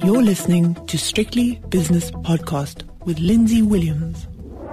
You're listening to Strictly Business Podcast with Lindsay Williams.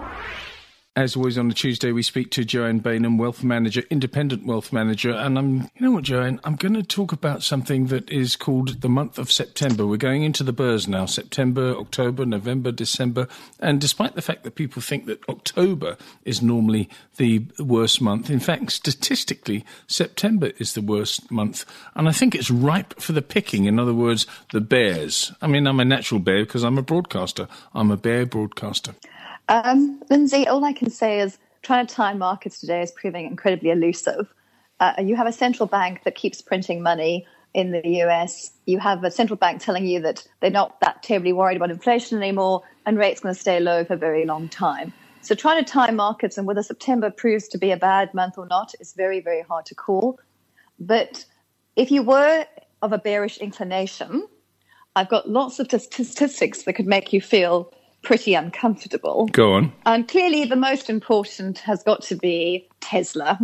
As always on a Tuesday, we speak to Joanne Bainham, wealth manager, independent wealth manager. And you know what, Joanne, I'm going to talk about something that is called the month of September. We're going into the burrs now, September, October, November, December. And despite the fact that people think that October is normally the worst month, in fact, statistically, September is the worst month. And I think it's ripe for the picking. In other words, the bears. I mean, I'm a natural bear because I'm a broadcaster. I'm a bear broadcaster. Lindsay, all I can say is trying to time markets today is proving incredibly elusive. You have a central bank that keeps printing money in the US. You have a central bank telling you that they're not that terribly worried about inflation anymore and rates going to stay low for a very long time. So trying to time markets and whether September proves to be a bad month or not is very, very hard to call. But if you were of a bearish inclination, I've got lots of statistics that could make you feel pretty uncomfortable. Go on. And clearly the most important has got to be Tesla.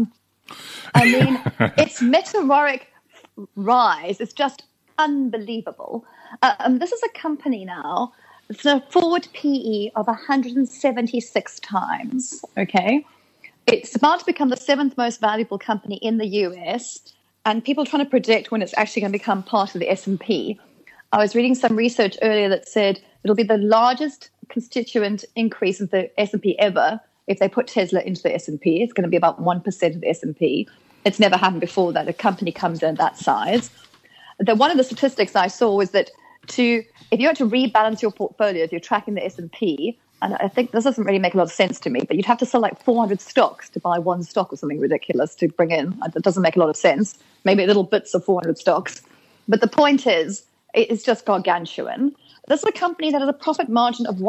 I mean, its meteoric rise is just unbelievable. This is a company now, it's a forward PE of 176 times, okay? It's about to become the seventh most valuable company in the US, and people are trying to predict when it's actually going to become part of the S&P. I was reading some research earlier that said it'll be the largest constituent increase of the S&P ever if they put Tesla into the S&P. It's going to be about 1% of the S&P. It's never happened before that a company comes in that size. One of the statistics I saw was that if you had to rebalance your portfolio, if you're tracking the S&P, and I think this doesn't really make a lot of sense to me, but you'd have to sell like 400 stocks to buy one stock or something ridiculous to bring in. It doesn't make a lot of sense. Maybe little bits of 400 stocks. But the point is, it's just gargantuan. This is a company that has a profit margin of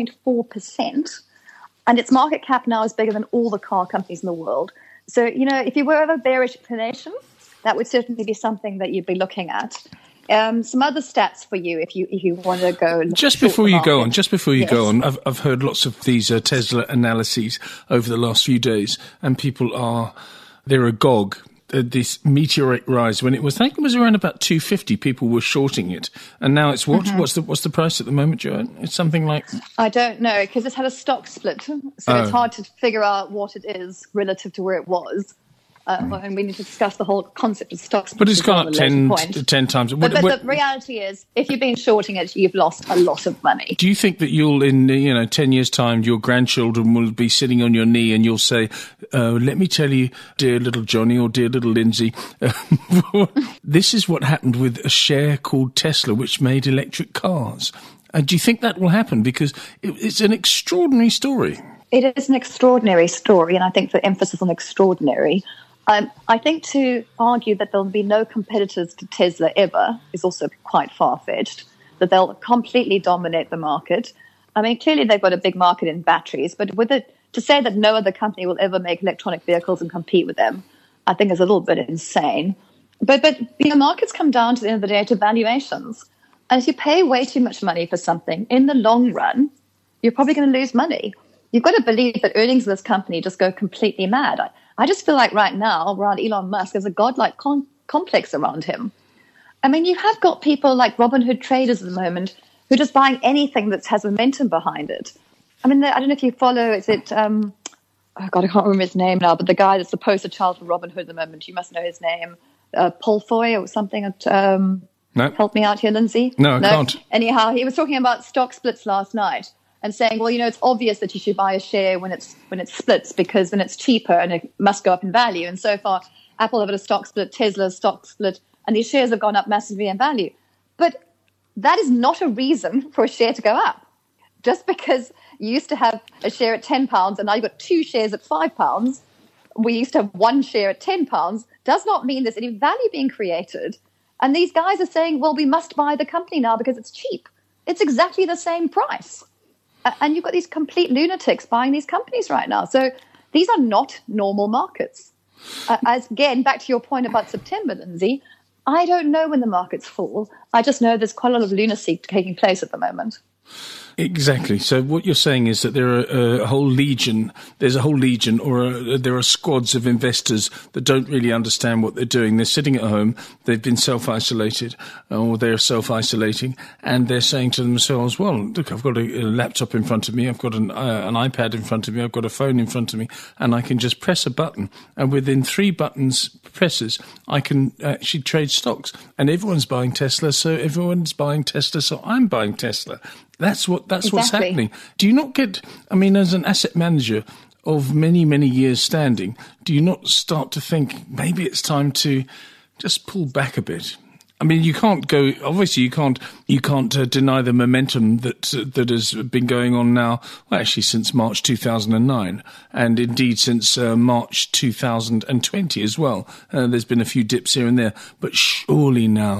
1.4%, and its market cap now is bigger than all the car companies in the world. So, you know, if you were of a bearish inclination, that would certainly be something that you'd be looking at. Some other stats for you if you want to go. Just before you go on, I've heard lots of these Tesla analyses over the last few days, and people they're agog. This meteoric rise when I think it was around about 250, people were shorting it, and now it's what? Mm-hmm. What's the price at the moment, Joanne? It's something like, I don't know, because it's had a stock split, so it's hard to figure out what it is relative to where it was. And we need to discuss the whole concept of stocks. But it's gone up 10 times. But the reality is, if you've been shorting it, you've lost a lot of money. Do you think that you'll, in 10 years' time, your grandchildren will be sitting on your knee and you'll say, let me tell you, dear little Johnny or dear little Lindsay, this is what happened with a share called Tesla, which made electric cars. Do you think that will happen? Because it's an extraordinary story. It is an extraordinary story, and I think the emphasis on extraordinary. I think to argue that there'll be no competitors to Tesla ever is also quite far-fetched, that they'll completely dominate the market. I mean, clearly they've got a big market in batteries, but to say that no other company will ever make electronic vehicles and compete with them, I think is a little bit insane. But markets come down to the end of the day to valuations. And if you pay way too much money for something, in the long run, you're probably going to lose money. You've got to believe that earnings of this company just go completely mad. I just feel like right now, around Elon Musk, there's a godlike complex around him. I mean, you have got people like Robinhood traders at the moment who are just buying anything that has momentum behind it. I mean, I don't know if you follow, I can't remember his name now, but the guy that's the poster child for Robinhood at the moment, you must know his name, Paul Foy or something. No. Help me out here, Lindsay. No, I can't. Anyhow, he was talking about stock splits last night. And saying, well, it's obvious that you should buy a share when it splits because then it's cheaper and it must go up in value. And so far, Apple have had a stock split, Tesla's stock split, and these shares have gone up massively in value. But that is not a reason for a share to go up. Just because you used to have a share at £10 and now you've got two shares at £5, we used to have one share at £10, does not mean there's any value being created. And these guys are saying, well, we must buy the company now because it's cheap. It's exactly the same price. And you've got these complete lunatics buying these companies right now. So these are not normal markets. Again, back to your point about September, Lindsay, I don't know when the markets fall. I just know there's quite a lot of lunacy taking place at the moment. Exactly. So what you're saying is that there are a whole legion, or there are squads of investors that don't really understand what they're doing. They're sitting at home, they've been self-isolated, or they're self-isolating, and they're saying to themselves, well, look, I've got a laptop in front of me, I've got an iPad in front of me, I've got a phone in front of me, and I can just press a button, and within 3 presses, I can actually trade stocks. And everyone's buying Tesla, so I'm buying Tesla. That's what's happening. Do you not get, as an asset manager of many, many years standing, do you not start to think maybe it's time to just pull back a bit? You can't go, obviously you can't deny the momentum that has been going on now, well, actually since March 2009, and indeed since March 2020 as well. There's been a few dips here and there, but surely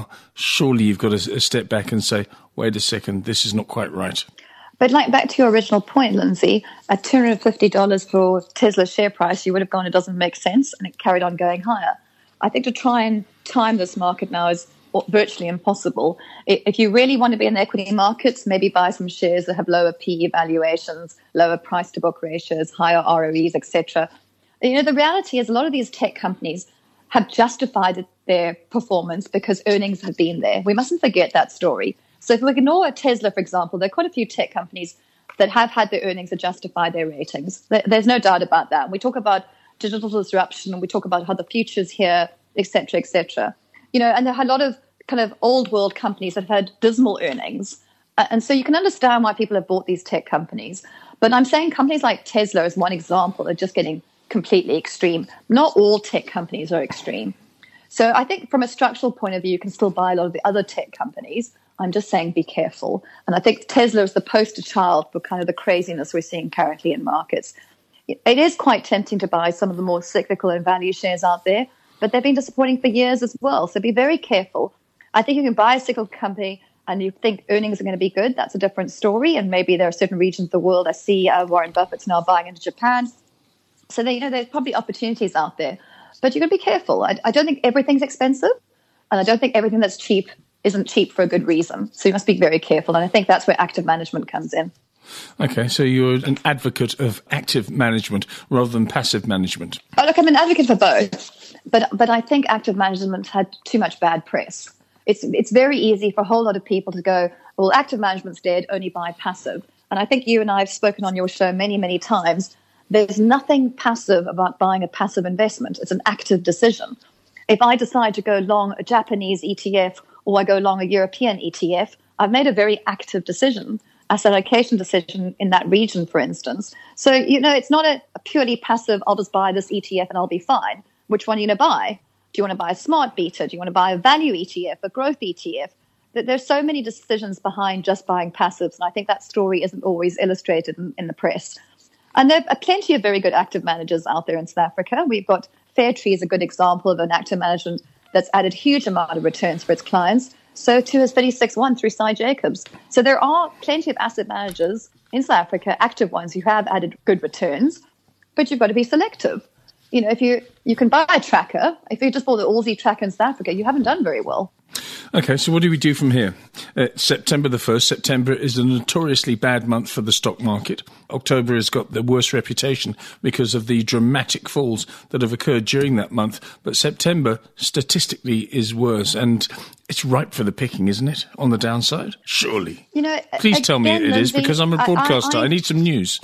you've got to step back and say, wait a second, this is not quite right. But back to your original point, Lindsay, at $250 for Tesla's share price, you would have gone, it doesn't make sense, and it carried on going higher. I think to try and time this market now is virtually impossible. If you really want to be in the equity markets, maybe buy some shares that have lower PE valuations, lower price-to-book ratios, higher ROEs, etc. The reality is a lot of these tech companies have justified their performance because earnings have been there. We mustn't forget that story. So if we ignore Tesla, for example, there are quite a few tech companies that have had their earnings that justify their ratings. There's no doubt about that. We talk about digital disruption, and we talk about how the future's here, et cetera, et cetera. And there are a lot of kind of old world companies that have had dismal earnings. And so you can understand why people have bought these tech companies. But I'm saying companies like Tesla is one example are just getting completely extreme. Not all tech companies are extreme. So I think from a structural point of view, you can still buy a lot of the other tech companies. I'm just saying be careful. And I think Tesla is the poster child for kind of the craziness we're seeing currently in markets. It is quite tempting to buy some of the more cyclical and value shares out there, but they've been disappointing for years as well. So be very careful. I think you can buy a cyclical company and you think earnings are going to be good. That's a different story. And maybe there are certain regions of the world. I see Warren Buffett's now buying into Japan. So there's probably opportunities out there. But you've got to be careful. I don't think everything's expensive. And I don't think everything that's cheap isn't cheap for a good reason. So you must be very careful. And I think that's where active management comes in. Okay, so you're an advocate of active management rather than passive management. Oh, look, I'm an advocate for both. But I think active management had too much bad press. It's very easy for a whole lot of people to go, well, active management's dead, only buy passive. And I think you and I have spoken on your show many, many times. There's nothing passive about buying a passive investment. It's an active decision. If I decide to go long a Japanese ETF or I go long a European ETF, I've made a very active decision, asset allocation decision in that region, for instance. So, it's not a purely passive, I'll just buy this ETF and I'll be fine. Which one are you going to buy? Do you want to buy a smart beta? Do you want to buy a value ETF, a growth ETF? There's so many decisions behind just buying passives, and I think that story isn't always illustrated in the press. And there are plenty of very good active managers out there in South Africa. We've got Fairtree is a good example of an active management that's added huge amount of returns for its clients. So too has 36ONE through Sy Jacobs. So there are plenty of asset managers in South Africa, active ones who have added good returns, but you've got to be selective. If you can buy a tracker, if you just bought the Aussie tracker in South Africa, you haven't done very well. Okay, so what do we do from here? September the 1st. September is a notoriously bad month for the stock market. October has got the worst reputation because of the dramatic falls that have occurred during that month. But September, statistically, is worse. And it's ripe for the picking, isn't it, on the downside? Surely. Please tell me it is, because I'm a broadcaster. I need some news.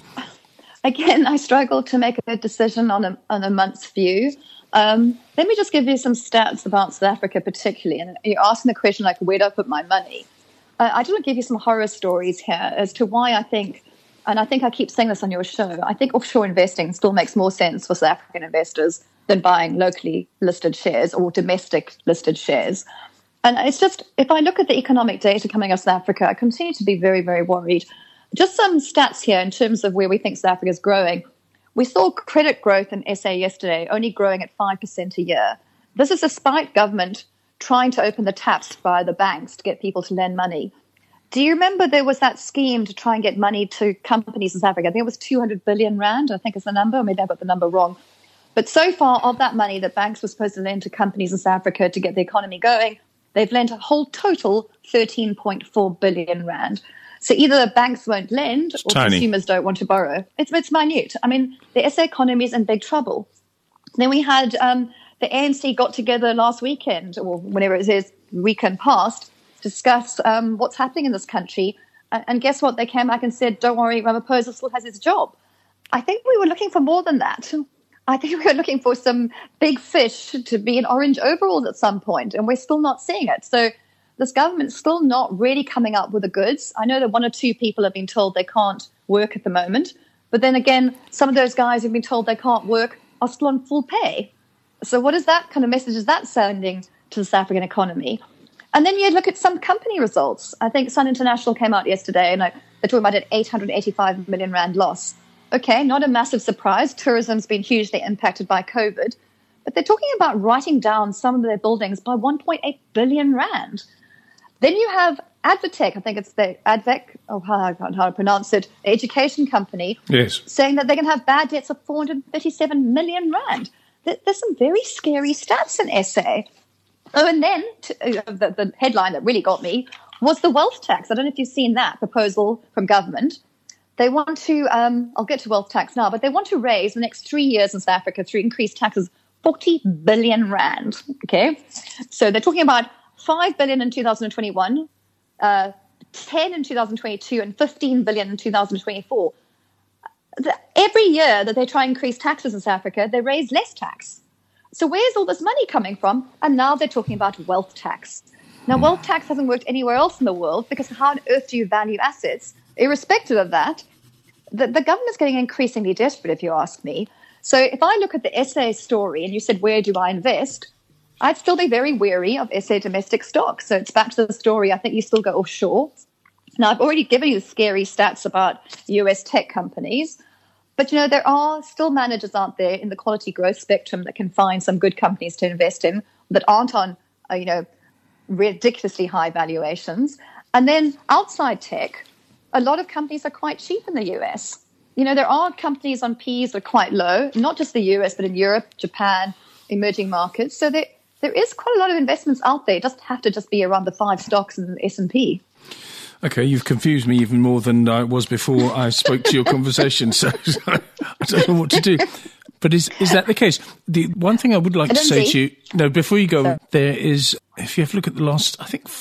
Again, I struggle to make a decision on a month's view. Let me just give you some stats about South Africa particularly. And you're asking the question, where do I put my money? I just want to give you some horror stories here as to why I think, and I think I keep saying this on your show, I think offshore investing still makes more sense for South African investors than buying locally listed shares or domestic listed shares. And it's just, if I look at the economic data coming out of South Africa, I continue to be very, very worried. Just some stats here in terms of where we think South Africa is growing. We saw credit growth in SA yesterday only growing at 5% a year. This is despite government trying to open the taps via the banks to get people to lend money. Do you remember there was that scheme to try and get money to companies in South Africa? I think it was 200 billion rand, I think is the number, or maybe I got the number wrong. But so far of that money that banks were supposed to lend to companies in South Africa to get the economy going, they've lent a whole total 13.4 billion rand. So either the banks won't lend or consumers don't want to borrow. It's minute. I mean, the SA economy is in big trouble. Then we had the ANC got together last weekend, or whenever it is, weekend past, to discuss what's happening in this country. And guess what? They came back and said, don't worry, Ramaphosa still has his job. I think we were looking for more than that. I think we were looking for some big fish to be in orange overalls at some point, and we're still not seeing it. So this government's still not really coming up with the goods. I know that one or two people have been told they can't work at the moment. But then again, some of those guys who've been told they can't work are still on full pay. So what is that kind of message is that sending to the South African economy? And then you look at some company results. I think Sun International came out yesterday, and they're talking about an 885 million rand loss. Okay, not a massive surprise. Tourism's been hugely impacted by COVID. But they're talking about writing down some of their buildings by 1.8 billion rand. Then you have Advtech, I think it's the Advec, I don't know how to pronounce it, the education company, yes, saying that they're going to have bad debts of 437 million rand. There's some very scary stats in SA. Oh, and then the headline that really got me was the wealth tax. I don't know if you've seen that proposal from government. They want to, I'll get to wealth tax now, but they want to raise the next 3 years in South Africa through increased taxes 40 billion rand. Okay, so they're talking about 5 billion in 2021, 10 in 2022, and 15 billion in 2024. Every year that they try and increase taxes in South Africa, they raise less tax. So where's all this money coming from? And now they're talking about wealth tax. Now, wealth tax hasn't worked anywhere else in the world because how on earth do you value assets? Irrespective of that, the government's getting increasingly desperate, if you ask me. So if I look at the SA story and you said, where do I invest? I'd still be very wary of SA domestic stocks. So it's back to the story. I think you still go offshore. Now, I've already given you the scary stats about US tech companies. But, you know, there are still managers out there in the quality growth spectrum that can find some good companies to invest in that aren't on, ridiculously high valuations. And then outside tech, a lot of companies are quite cheap in the US. You know, there are companies on Ps that are quite low, not just the US, but in Europe, Japan, emerging markets. So there is quite a lot of investments out there. It doesn't have to just be around the 5 stocks in the S&P. Okay, you've confused me even more than I was before I spoke to your conversation, so I don't know what to do. But is that the case? The one thing I would like to say to you, no, before you go, there is, if you have a look at the last, I think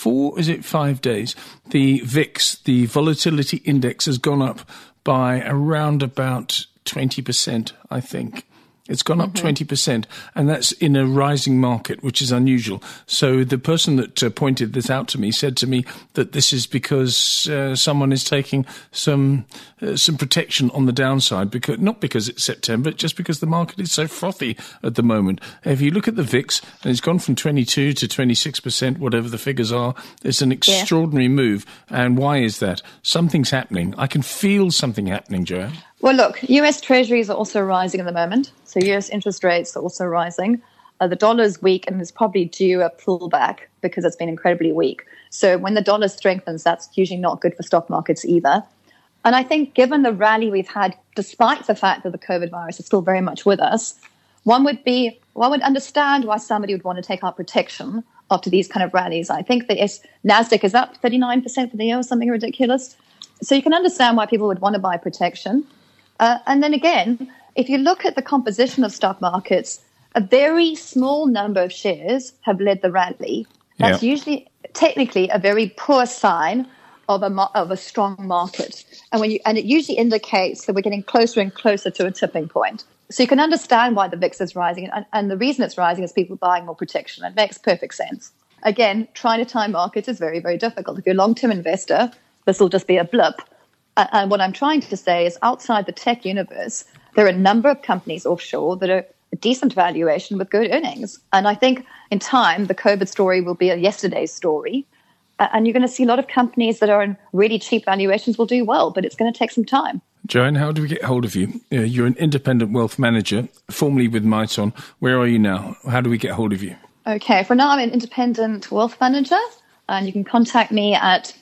5 days, the VIX, the volatility index, has gone up by around about 20%, I think. It's gone up 20%, and that's in a rising market, which is unusual. So the person that pointed this out to me said to me that this is because someone is taking some protection on the downside, not because it's September, just because the market is so frothy at the moment. If you look at the VIX, and it's gone from 22 to 26%, whatever the figures are, it's an extraordinary move. And why is that? Something's happening. I can feel something happening, Joanne. Well, look, US treasuries are also rising at the moment. So US interest rates are also rising. The dollar's weak and is probably due a pullback because it's been incredibly weak. So when the dollar strengthens, that's usually not good for stock markets either. And I think given the rally we've had, despite the fact that the COVID virus is still very much with us, one would understand why somebody would want to take out protection after these kind of rallies. I think the NASDAQ is up 39% for the year or something ridiculous. So you can understand why people would want to buy protection. And then again, if you look at the composition of stock markets, a very small number of shares have led the rally. That's usually technically a very poor sign of a strong market. And it usually indicates that we're getting closer and closer to a tipping point. So you can understand why the VIX is rising. And the reason it's rising is people buying more protection. It makes perfect sense. Again, trying to time markets is very, very difficult. If you're a long-term investor, this will just be a blip. And what I'm trying to say is outside the tech universe, there are a number of companies offshore that are a decent valuation with good earnings. And I think in time, the COVID story will be a yesterday's story. And you're going to see a lot of companies that are in really cheap valuations will do well, but it's going to take some time. Joanne, how do we get hold of you? You're an independent wealth manager, formerly with Miton. Where are you now? How do we get hold of you? Okay, for now, I'm an independent wealth manager, and you can contact me at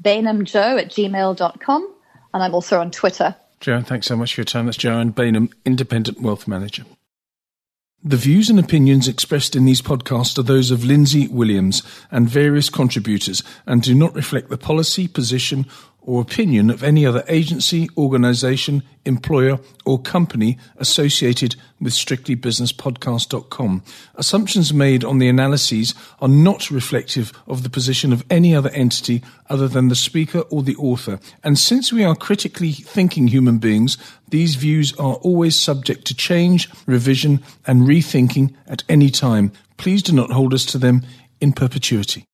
bainhamjoe@gmail.com. And I'm also on Twitter. Joanne, thanks so much for your time. That's Joanne Bainham, Independent Wealth Manager. The views and opinions expressed in these podcasts are those of Lindsay Williams and various contributors and do not reflect the policy, position, or opinion of any other agency, organisation, employer, or company associated with strictlybusinesspodcast.com. Assumptions made on the analyses are not reflective of the position of any other entity other than the speaker or the author. And since we are critically thinking human beings, these views are always subject to change, revision, and rethinking at any time. Please do not hold us to them in perpetuity.